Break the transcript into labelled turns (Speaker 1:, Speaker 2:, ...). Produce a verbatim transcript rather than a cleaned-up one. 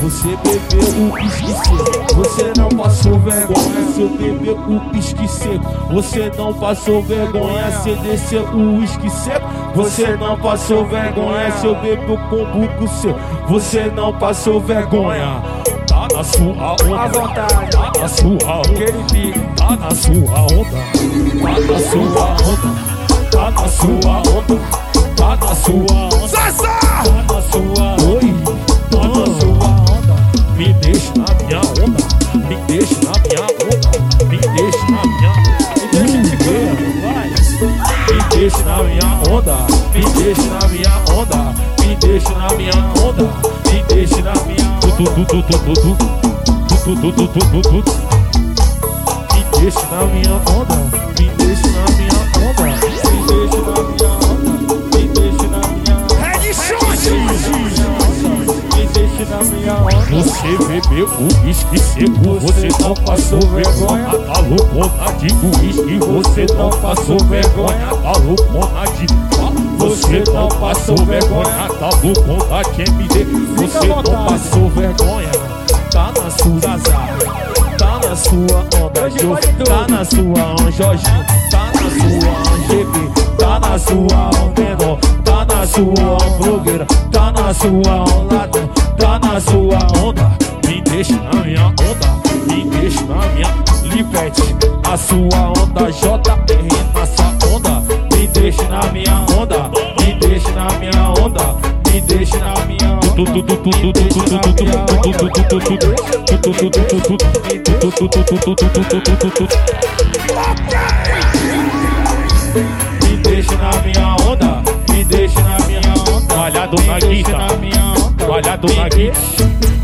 Speaker 1: Você bebeu o uísque seco, você não passou vergonha. Se eu beber o uísque seco, você não passou vergonha. Se eu descer o uísque seco, você não passou vergonha. Se eu beber o combuco seco, você não passou vergonha. Tá na sua onda,
Speaker 2: à vontade,
Speaker 1: tá na sua onda,
Speaker 2: aquele pique,
Speaker 1: tá na sua onda, tá na sua onda, tá na sua onda, tá na sua onda,
Speaker 2: Sassá!
Speaker 1: tá na sua oi, tá na sua onda. Me deixa na minha onda, me deixa na minha onda, me deixa na minha onda, me deixa de ver, vai. Me deixa na minha onda, me deixa na minha onda, me deixa na minha onda, me deixa na minha onda. Tu tu tu tu tu tu tu tu tu tu tu tu. Me deixa na minha onda, me deixa na minha onda, me deixa na minha onda, me deixa na minha onda.
Speaker 2: Headshot!
Speaker 1: Me deixa na minha onda. Você bebeu o uísque seco, você não passou vergonha. Tá loucona de uísque, você não passou vergonha. Tá loucona de... Você não passou vergonha, tá loucona de M D. Você não passou vergonha. Tá na sua azar, tá na sua onda, Jô, tá na sua Jorginho, tá na sua G B, tá na sua menor, tá na sua blogueira, tá na sua ladrão, tá na sua onda. Me deixa na minha onda, me deixa na minha Lipete, a sua onda J R nessa onda. Me deixa na minha onda, me deixa na minha onda, me deixa na minha onda. Me deixa na minha onda, me deixa na minha onda. Malhado na guita, malhado na guita.